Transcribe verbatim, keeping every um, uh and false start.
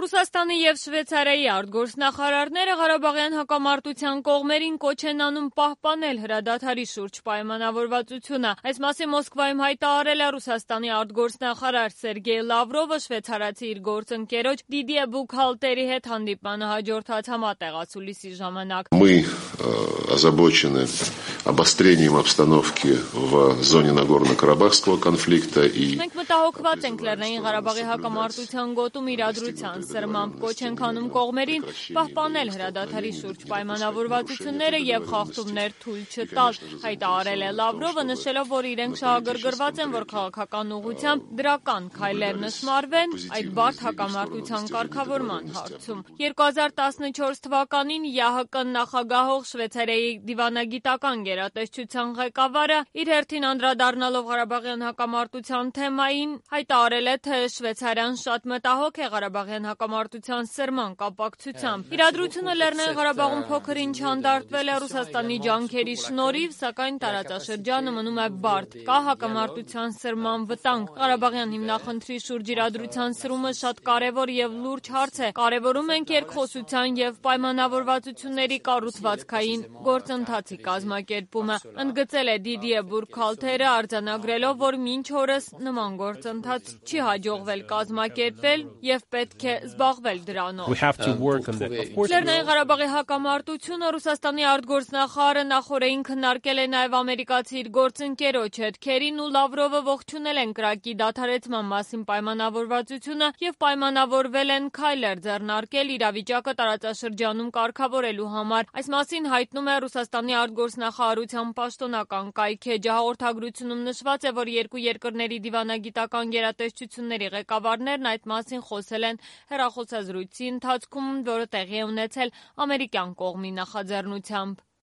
Ռուսաստանի եւ Շվեյցարիայի արտգործնախարարները Ղարաբաղյան հակամարտության կողմերին կոչ են անում պահպանել հրադադարի շուրջ պայմանավորվածությունը։ Այս մասին Մոսկվայում հայտարարել է Ռուսաստանի արտգործնախարար Սերգեյ Լավրովը շվեյցարացի իր գործընկերոջ Դիդիե Բուքհալտերի հետ հանդիպմանը հաջորդած համատեղացուլիսի ժամանակ։ Мы озабочены обострением обстановки в зоне Нагорно-Карабахского конфликта и Մենք մտահոգված ենք Լեռնային Ղարաբաղի հակամարտության գոտում իրադրության սրմամբ, կոչ ենք անում կողմերին պահպանել հրադադարի շուրջ պայմանավորվածությունները եւ խախտումներ թույլ չտալ, հայտարարել է Լավրովը, նշելով, որ իրենք շահագրգռված են, որ քաղաքական ուղղությամբ դրական քայլեր նշմարվեն այդ բարդ հակամարտության կարգավորման հարցում։ երկու հազար տասնչորս թվականին ԵԱՀԿ նախագահող Շվեյցարիայի դիվանագիտական գերատեսչության ղեկավարը իր հերթին անդրադառնալով Ղարաբաղյան հակամարտության թեմային հայտարարել է, թե Շվեյցարիան շատ մտահոգ է Ղարաբաղյան հակամարտության սրման կապակցությամբ։ Իրադրությունը Լեռնային Ղարաբաղում փոքր-ինչ հանդարտվել է Ռուսաստանի ջանքերի շնորհիվ, սակայն տարածաշրջանը մնում է բարդ, կա հակամարտության սրման վտանգ։ Ղարաբաղյան հիմնախնդրի շուրջ իրադրության սրումը շատ կարևոր եւ լուրջ հարց է։ Կարևորում ենք երկխոսության եւ պայմանավորվածությունների կառուցվածքային գործընթացի կազմակերպումը, ընդգծել է Դիդիե Բուքհալտերը, արձանագրելով, որ մինչ օրս նման գործընթաց չի հաջողվել կազմակերպել եւ պետք է զբաղվել դրանով։ Լեռնային Ղարաբաղի հակամարտությունը Ռուսաստանի արտգործնախարարը նախորդին քննարկել է նաեւ ամերիկացի իր գործընկերոջ հետ։ Քերին ու Լավրովը ողջունել են կրակի դադարեցման մասին պայմանավորվածությունը եւ պայմանավորվել են քայլեր ձեռնարկել իրավիճակը տարածաշրջանում կարգավորելու համար։ Այս մասին հայտնում է Ռուսաստանի արտգործնախարարության պաշտոնական կայքէջը։ Հաղորդագրությունում նշված է, որ երկու երկրների դիվանագիտական գերատեսչությունների ղեկավարներն այդ մասին խոսել են հեռախոսազրույցի ընթացքում, որը տեղի է ունեցել ամերիկյան կողմի նախաձեռնությամբ։